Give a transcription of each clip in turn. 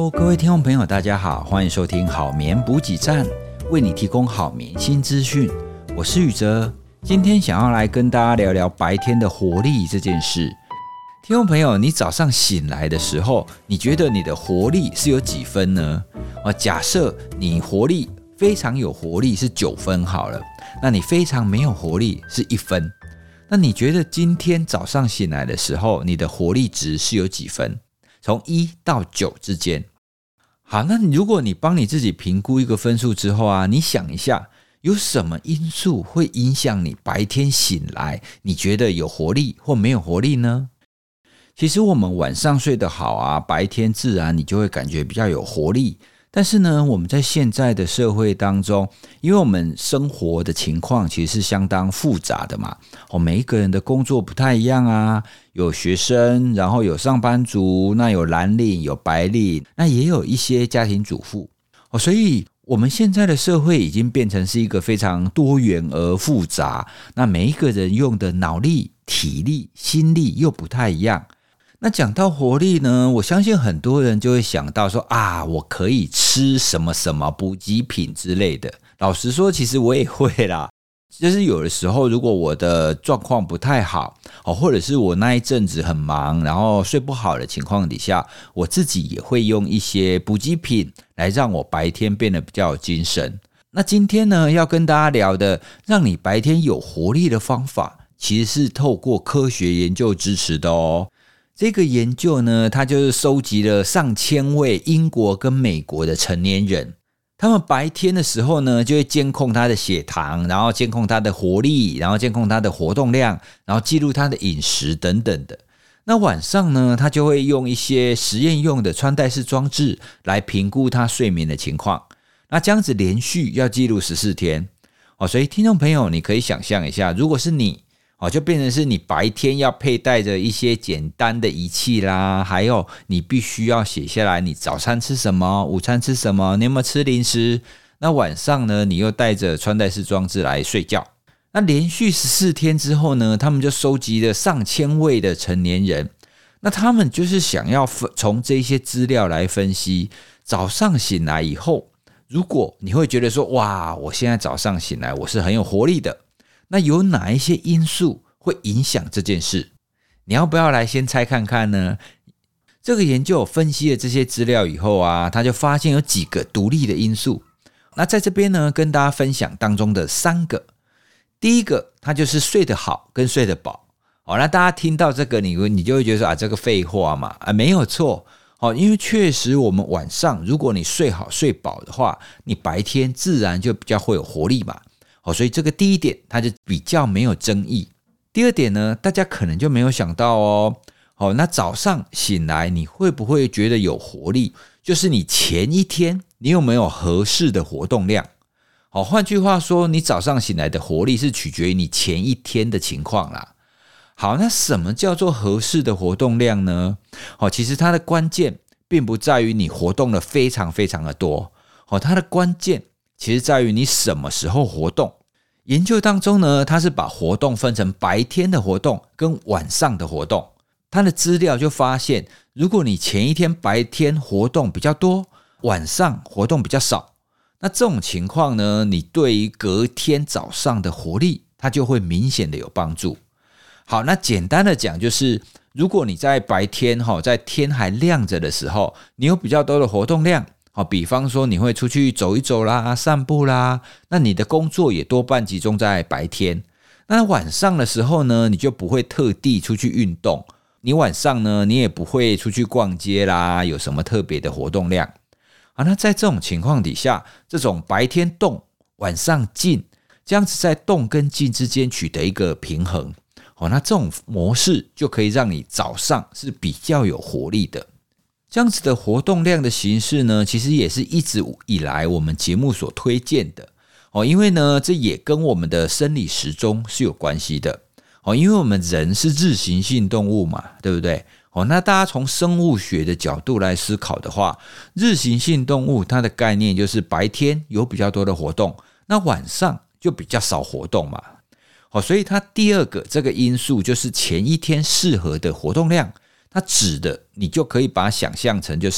Hello， 各位听众朋友，大家好，欢迎收听好眠补给站，为你提供好眠新资讯。我是宇哲，今天想要来跟大家聊聊白天的活力这件事。听众朋友，你早上醒来的时候，你觉得你的活力是有几分呢？假设你活力非常有活力是9分好了，那你非常没有活力是1分。那你觉得今天早上醒来的时候，你的活力值是有几分？从1到9之间。好，那如果你帮你自己评估一个分数之后啊，你想一下，有什么因素会影响你白天醒来，你觉得有活力或没有活力呢？其实我们晚上睡得好啊，白天自然你就会感觉比较有活力。但是呢，我们在现在的社会当中，因为我们生活的情况其实是相当复杂的嘛，每一个人的工作不太一样啊，有学生，然后有上班族，那有蓝领，有白领，那也有一些家庭主妇，所以我们现在的社会已经变成是一个非常多元而复杂，那每一个人用的脑力、体力、心力又不太一样。那讲到活力呢，我相信很多人就会想到说啊，我可以吃什么什么补给品之类的。老实说，其实我也会啦，就是有的时候如果我的状况不太好，或者是我那一阵子很忙，然后睡不好的情况底下，我自己也会用一些补给品来让我白天变得比较有精神。那今天呢，要跟大家聊的让你白天有活力的方法，其实是透过科学研究支持的哦。这个研究呢，它就是收集了上千位英国跟美国的成年人，他们白天的时候呢，就会监控他的血糖，然后监控他的活力，然后监控他的活动量，然后记录他的饮食等等的。那晚上呢，他就会用一些实验用的穿戴式装置来评估他睡眠的情况。那这样子连续要记录14天。所以听众朋友，你可以想象一下，如果是你就变成是你白天要佩戴着一些简单的仪器啦，还有你必须要写下来你早餐吃什么，午餐吃什么，你有没有吃零食。那晚上呢，你又带着穿戴式装置来睡觉。那连续14天之后呢，他们就收集了上千位的成年人，那他们就是想要从这些资料来分析，早上醒来以后，如果你会觉得说哇，我现在早上醒来我是很有活力的，那有哪一些因素会影响这件事？你要不要来先猜看看呢？这个研究分析了这些资料以后啊，他就发现有几个独立的因素。那在这边呢，跟大家分享当中的3个。第一个，它就是睡得好跟睡得饱。那大家听到这个，你就会觉得说啊，这个废话嘛，没有错。因为确实我们晚上如果你睡好睡饱的话，你白天自然就比较会有活力嘛。所以这个第一点它就比较没有争议。第二点呢，大家可能就没有想到哦。那早上醒来你会不会觉得有活力？就是你前一天你有没有合适的活动量？换句话说，你早上醒来的活力是取决于你前一天的情况啦。好，那什么叫做合适的活动量呢？其实它的关键并不在于你活动的非常非常的多，它的关键其实在于你什么时候活动。研究当中呢，它是把活动分成白天的活动跟晚上的活动。它的资料就发现，如果你前一天白天活动比较多，晚上活动比较少，那这种情况呢，你对于隔天早上的活力它就会明显的有帮助。好，那简单的讲就是，如果你在白天在天还亮着的时候，你有比较多的活动量，比方说你会出去走一走啦，散步啦，那你的工作也多半集中在白天。那晚上的时候呢，你就不会特地出去运动，你晚上呢，你也不会出去逛街啦，有什么特别的活动量。那在这种情况底下，这种白天动晚上静，这样子在动跟静之间取得一个平衡，那这种模式就可以让你早上是比较有活力的。这样子的活动量的形式呢，其实也是一直以来我们节目所推荐的。因为呢，这也跟我们的生理时钟是有关系的。因为我们人是日行性动物嘛，对不对？那大家从生物学的角度来思考的话，日行性动物它的概念就是白天有比较多的活动，那晚上就比较少活动嘛。所以它第二个这个因素就是前一天适合的活动量，它指的你就可以把它想象成就是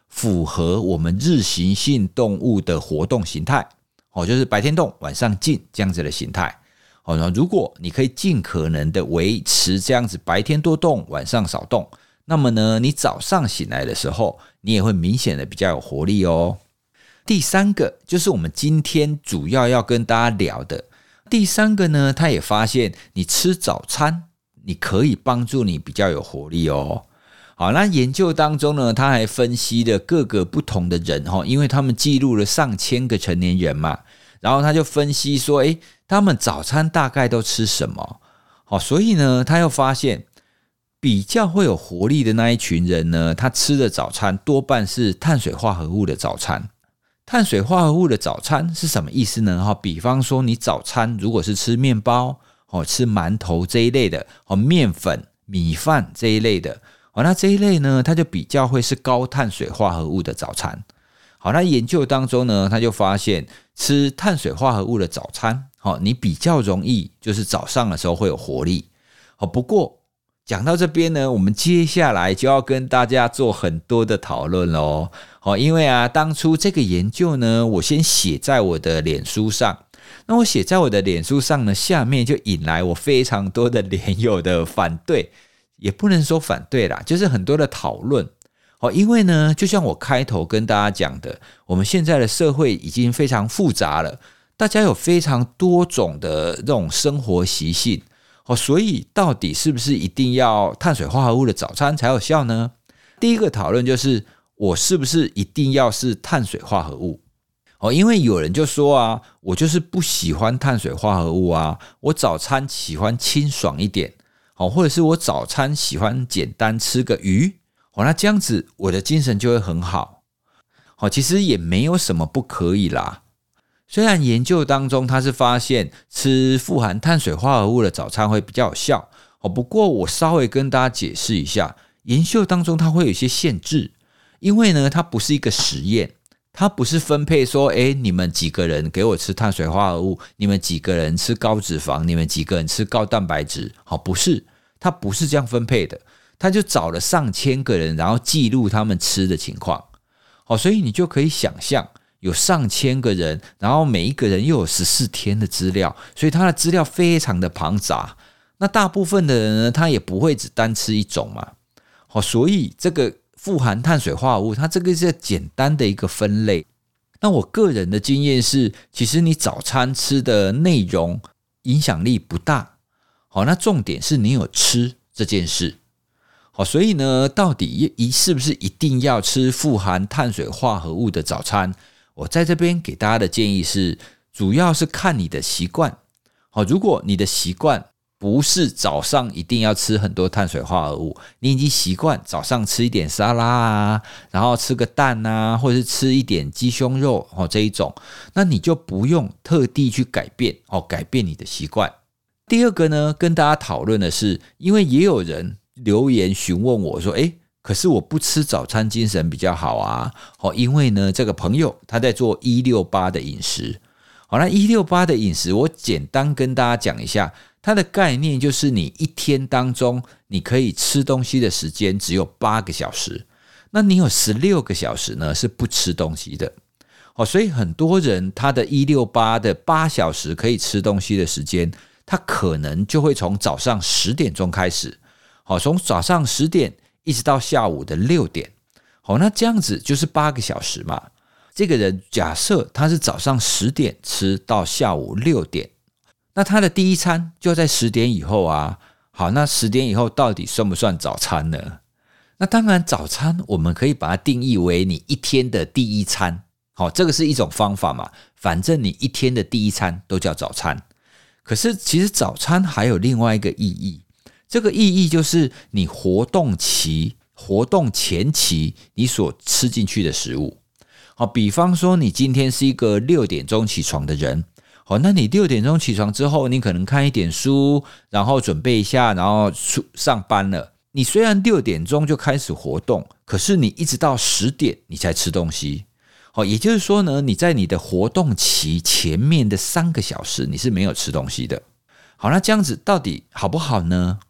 符合我们日行性动物的活动形态，就是白天动晚上静这样子的形态。如果你可以尽可能的维持这样子白天多动晚上少动，那么呢你早上醒来的时候你也会明显的比较有活力哦。第三个就是我们今天主要要跟大家聊的。第三个呢，他也发现你吃早餐你可以帮助你比较有活力哦。好，那研究当中呢，他还分析了各个不同的人，因为他们记录了上千个成年人嘛，然后他就分析说他们早餐大概都吃什么。所以呢他又发现比较会有活力的那一群人呢，他吃的早餐多半是碳水化合物的早餐。碳水化合物的早餐是什么意思呢？比方说你早餐如果是吃面包、吃馒头这一类的，面粉、米饭这一类的，那这一类呢它就比较会是高碳水化合物的早餐。好，那研究当中呢，他就发现吃碳水化合物的早餐，你比较容易就是早上的时候会有活力。不过讲到这边呢，我们接下来就要跟大家做很多的讨论咯。因为当初这个研究呢，我先写在我的脸书上，那我写在我的脸书上呢，下面就引来我非常多的脸友的反对，也不能说反对啦，就是很多的讨论。因为呢，就像我开头跟大家讲的，我们现在的社会已经非常复杂了，大家有非常多种的这种生活习性，所以到底是不是一定要碳水化合物的早餐才有效呢？第一个讨论就是我是不是一定要是碳水化合物。因为有人就说我就是不喜欢碳水化合物我早餐喜欢清爽一点，或者是我早餐喜欢简单吃个鱼，那这样子我的精神就会很好。其实也没有什么不可以啦。虽然研究当中它是发现吃富含碳水化合物的早餐会比较有效，不过我稍微跟大家解释一下，研究当中它会有一些限制。因为呢它不是一个实验，它不是分配说你们几个人给我吃碳水化合物，你们几个人吃高脂肪，你们几个人吃高蛋白质，不是，它不是这样分配的。他就找了上千个人，然后记录他们吃的情况。所以你就可以想象有上千个人，然后每一个人又有14天的资料，所以他的资料非常的庞杂。那大部分的人呢，他也不会只单吃一种嘛。所以这个富含碳水化合物，它这个是简单的一个分类。那我个人的经验是，其实你早餐吃的内容影响力不大。那重点是你有吃这件事。所以呢，到底是不是一定要吃富含碳水化合物的早餐？我在这边给大家的建议是，主要是看你的习惯。如果你的习惯不是早上一定要吃很多碳水化合物，你已经习惯早上吃一点沙拉然后吃个蛋或者是吃一点鸡胸肉这一种，那你就不用特地去改变你的习惯。第二个呢，跟大家讨论的是，因为也有人留言询问我说可是我不吃早餐精神比较好因为呢这个朋友他在做168的饮食。那168的饮食我简单跟大家讲一下，它的概念就是你一天当中你可以吃东西的时间只有8个小时，那你有16个小时呢是不吃东西的。所以很多人他的168的8小时可以吃东西的时间，他可能就会从早上10点钟开始，从早上10点一直到下午的6点，那这样子就是8个小时嘛。这个人假设他是早上10点吃到下午6点，那他的第一餐就在10点以后好，那10点以后到底算不算早餐呢？那当然早餐我们可以把它定义为你一天的第一餐，这个是一种方法嘛，反正你一天的第一餐都叫早餐。可是其实早餐还有另外一个意义，这个意义就是你活动前期你所吃进去的食物。比方说你今天是一个6点钟起床的人，那你6点钟起床之后，你可能看一点书，然后准备一下，然后上班了。你虽然6点钟就开始活动，可是你一直到10点你才吃东西。也就是说呢，你在你的活动期前面的3个小时你是没有吃东西的。好，那这样子到底好不好呢？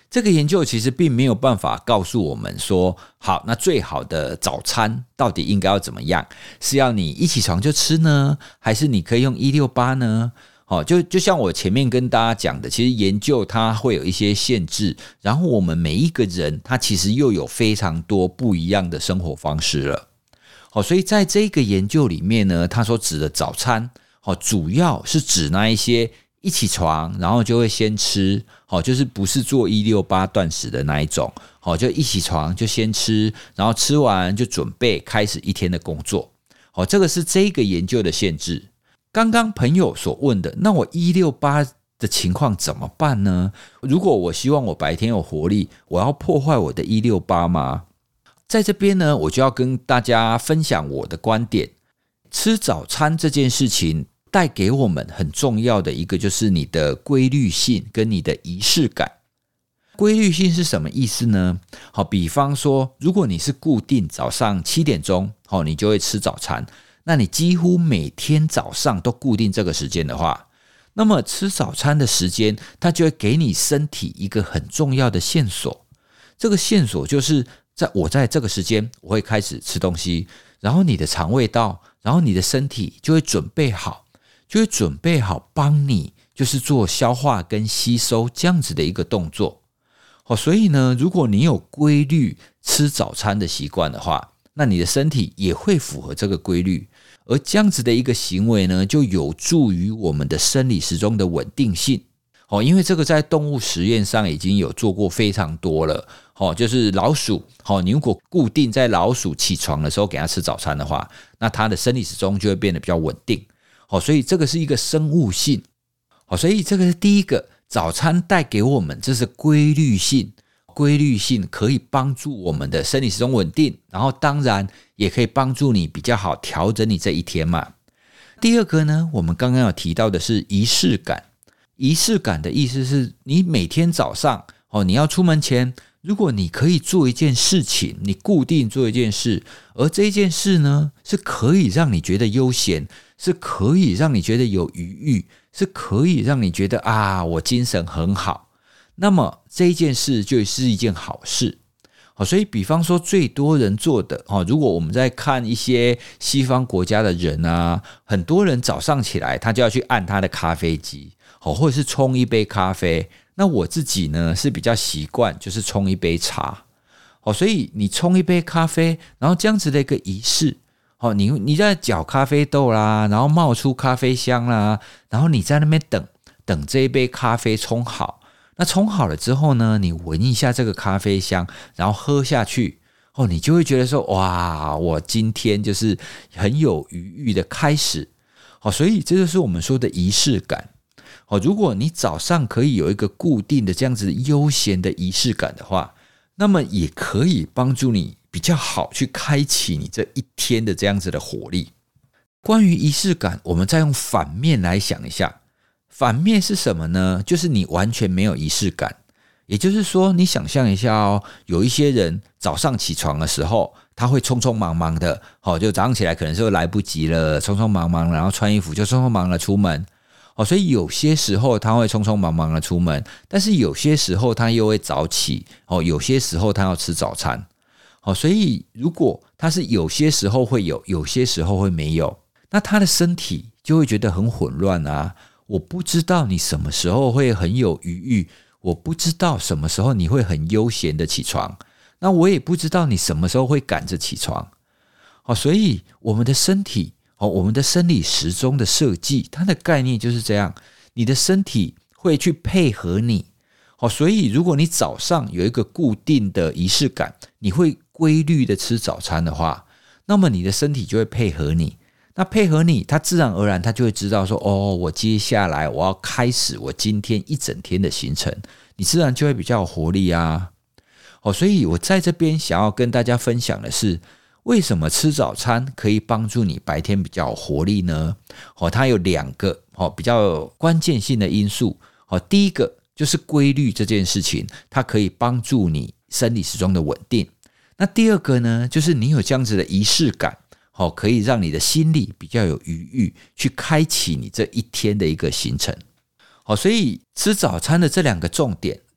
这个研究其实并没有办法告诉我们说，好，那最好的早餐到底应该要怎么样？是要你一起床就吃呢，还是你可以用168呢？就像我前面跟大家讲的，其实研究它会有一些限制，然后我们每一个人他其实又有非常多不一样的生活方式了。所以在这个研究里面呢，他所指的早餐主要是指那一些一起床然后就会先吃，就是不是做168断食的那一种，就一起床就先吃，然后吃完就准备开始一天的工作。这个是这个研究的限制。刚刚朋友所问的，那我168的情况怎么办呢？如果我希望我白天有活力，我要破坏我的168吗？在这边呢，我就要跟大家分享我的观点。吃早餐这件事情带给我们很重要的一个就是你的规律性跟你的仪式感。规律性是什么意思呢？比方说如果你是固定早上7点钟你就会吃早餐，那你几乎每天早上都固定这个时间的话，那么吃早餐的时间它就会给你身体一个很重要的线索。这个线索就是我在这个时间我会开始吃东西，然后你的肠胃道，然后你的身体就会准备好帮你就是做消化跟吸收这样子的一个动作。所以呢，如果你有规律吃早餐的习惯的话，那你的身体也会符合这个规律，而这样子的一个行为呢，就有助于我们的生理时钟的稳定性。因为这个在动物实验上已经有做过非常多了。就是老鼠，你如果固定在老鼠起床的时候给它吃早餐的话，那它的生理时钟就会变得比较稳定。所以这个是一个生物性。所以这个是第一个，早餐带给我们这是规律性。规律性可以帮助我们的生理时钟稳定，然后当然也可以帮助你比较好调整你这一天嘛。第二个呢，我们刚刚有提到的是仪式感。仪式感的意思是你每天早上你要出门前，如果你可以做一件事情，你固定做一件事，而这件事呢是可以让你觉得悠闲，是可以让你觉得有余裕，是可以让你觉得我精神很好，那么这一件事就是一件好事。所以比方说最多人做的，如果我们在看一些西方国家的人啊，很多人早上起来他就要去按他的咖啡机，或者是冲一杯咖啡。那我自己呢是比较习惯就是冲一杯茶。所以你冲一杯咖啡，然后这样子的一个仪式，你在搅咖啡豆啦，然后冒出咖啡香啦，然后你在那边等这一杯咖啡冲好。那冲好了之后呢，你闻一下这个咖啡香，然后喝下去，你就会觉得说，哇，我今天就是很有余裕的开始。所以这就是我们说的仪式感。如果你早上可以有一个固定的这样子悠闲的仪式感的话，那么也可以帮助你比较好去开启你这一天的这样子的活力。关于仪式感，我们再用反面来想一下。反面是什么呢？就是你完全没有仪式感。也就是说，你想象一下有一些人早上起床的时候，他会匆匆忙忙的，就早上起来可能是来不及了，匆匆忙忙，然后穿衣服就匆匆忙的出门。所以有些时候他会匆匆忙忙的出门，但是有些时候他又会早起，有些时候他要吃早餐。所以如果他是有些时候会有，有些时候会没有，那他的身体就会觉得很混乱啊。我不知道你什么时候会很有余裕，我不知道什么时候你会很悠闲的起床，那我也不知道你什么时候会赶着起床。所以我们的身体，我们的生理时钟的设计，它的概念就是这样，你的身体会去配合你。所以如果你早上有一个固定的仪式感，你会规律的吃早餐的话，那么你的身体就会配合你。那配合你，他自然而然他就会知道说，我接下来我要开始我今天一整天的行程，你自然就会比较有活力啊。所以我在这边想要跟大家分享的是，为什么吃早餐可以帮助你白天比较有活力呢？它有2个比较关键性的因素。第一个就是规律这件事情，它可以帮助你生理时钟的稳定。那第二个呢，就是你有这样子的仪式感，可以让你的心里比较有余裕去开启你这一天的一个行程。所以吃早餐的这2个重点，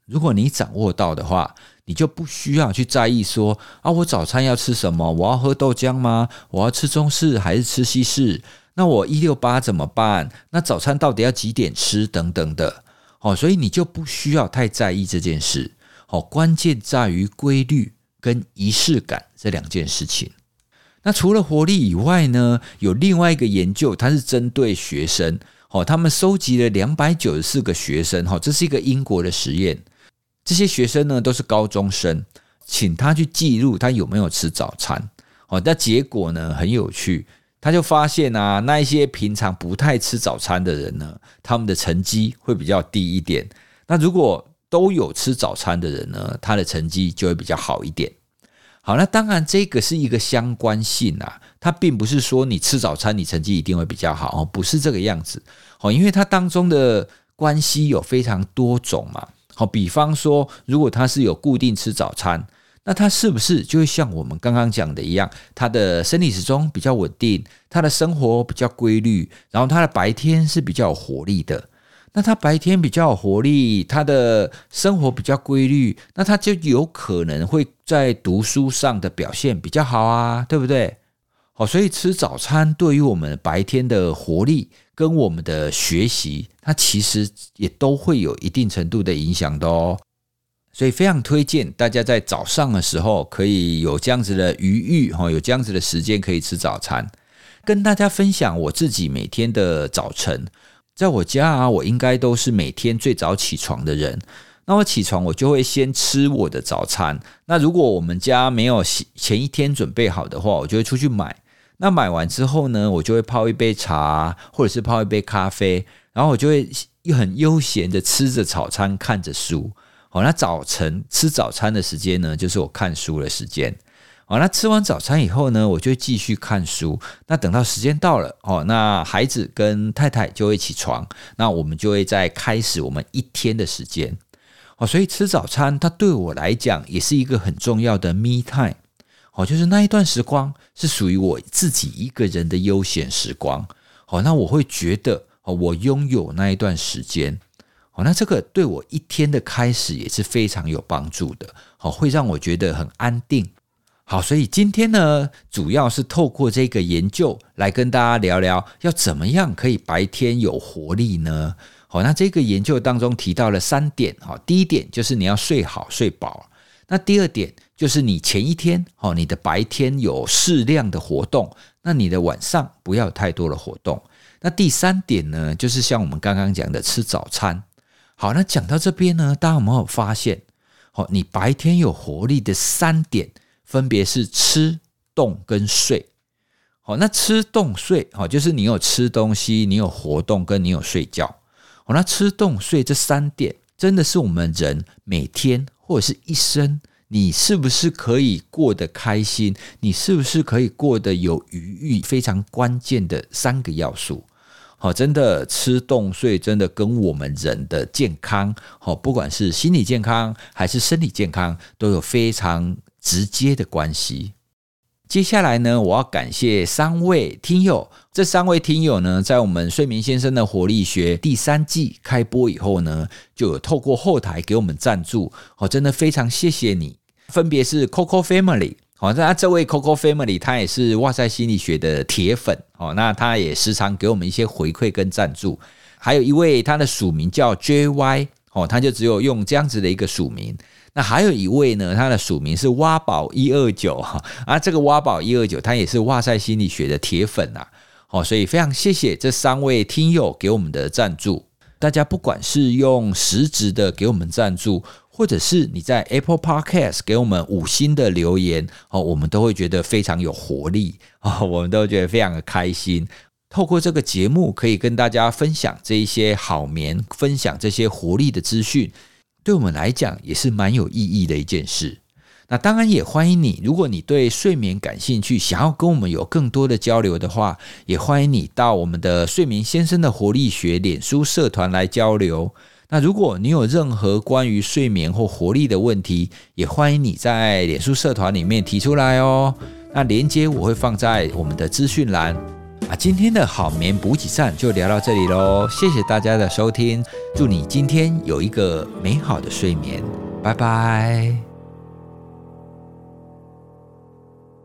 如果你掌握到的话，你就不需要去在意说我早餐要吃什么，我要喝豆浆吗？我要吃中式还是吃西式？那我168怎么办？那早餐到底要几点吃等等的。所以你就不需要太在意这件事。关键在于规律跟仪式感这两件事情。那除了活力以外呢，有另外一个研究，它是针对学生，他们收集了294个学生，这是一个英国的实验。这些学生呢都是高中生，请他去记录他有没有吃早餐。那结果呢很有趣，他就发现那一些平常不太吃早餐的人呢，他们的成绩会比较低一点。那如果都有吃早餐的人呢，他的成绩就会比较好一点。好，那当然这个是一个相关性它并不是说你吃早餐你成绩一定会比较好，不是这个样子。因为它当中的关系有非常多种嘛。比方说如果他是有固定吃早餐，那他是不是就会像我们刚刚讲的一样，他的生理时钟比较稳定，他的生活比较规律，然后他的白天是比较有活力的。那他白天比较有活力，他的生活比较规律，那他就有可能会在读书上的表现比较好对不对？所以吃早餐对于我们白天的活力跟我们的学习，它其实也都会有一定程度的影响的所以非常推荐大家在早上的时候可以有这样子的余裕，有这样子的时间可以吃早餐。跟大家分享我自己每天的早晨。在我家我应该都是每天最早起床的人。那我起床我就会先吃我的早餐。那如果我们家没有前一天准备好的话，我就会出去买。那买完之后呢，我就会泡一杯茶，或者是泡一杯咖啡，然后我就会很悠闲的吃着早餐，看着书。那早晨吃早餐的时间呢，就是我看书的时间。那吃完早餐以后呢，我就会继续看书。那等到时间到了，那孩子跟太太就会起床，那我们就会再开始我们一天的时间。所以吃早餐它对我来讲也是一个很重要的 me time。就是那一段时光是属于我自己一个人的悠闲时光。那我会觉得我拥有那一段时间。那这个对我一天的开始也是非常有帮助的，会让我觉得很安定。好，所以今天呢，主要是透过这个研究来跟大家聊聊，要怎么样可以白天有活力呢？那这个研究当中提到了3点。第一点就是你要睡好睡饱。那第二点就是你前一天你的白天有适量的活动，那你的晚上不要有太多的活动。那第3点呢，就是像我们刚刚讲的吃早餐。好，那讲到这边呢，大家有没有发现你白天有活力的3点分别是吃、动跟睡。那吃、动、睡就是你有吃东西，你有活动跟你有睡觉。那吃、动、睡这3点真的是我们人每天或者是一生，你是不是可以过得开心，你是不是可以过得有余裕，非常关键的3个要素。真的吃动睡真的跟我们人的健康，不管是心理健康还是生理健康，都有非常直接的关系。接下来呢，我要感谢3位听友。这3位听友呢，在我们睡眠先生的活力学第3季开播以后呢，就有透过后台给我们赞助，真的非常谢谢你。分别是 Coco Family。那这位 Coco Family 他也是哇塞心理学的铁粉，那他也时常给我们一些回馈跟赞助。还有一位他的署名叫 JY， 他就只有用这样子的一个署名。那还有一位呢，他的署名是挖宝129，这个挖宝129他也是哇塞心理学的铁粉所以非常谢谢这3位听友给我们的赞助。大家不管是用实质的给我们赞助，或者是你在 Apple Podcast 给我们5星的留言，我们都会觉得非常有活力，我们都觉得非常的开心。透过这个节目可以跟大家分享这一些好眠，分享这些活力的资讯，对我们来讲也是蛮有意义的一件事。那当然也欢迎你，如果你对睡眠感兴趣，想要跟我们有更多的交流的话，也欢迎你到我们的睡眠先生的活力学脸书社团来交流。那如果你有任何关于睡眠或活力的问题，也欢迎你在脸书社团里面提出来那连结我会放在我们的资讯栏。 今天的好眠补给站就聊到这里咯，谢谢大家的收听，祝你今天有一个美好的睡眠，拜拜。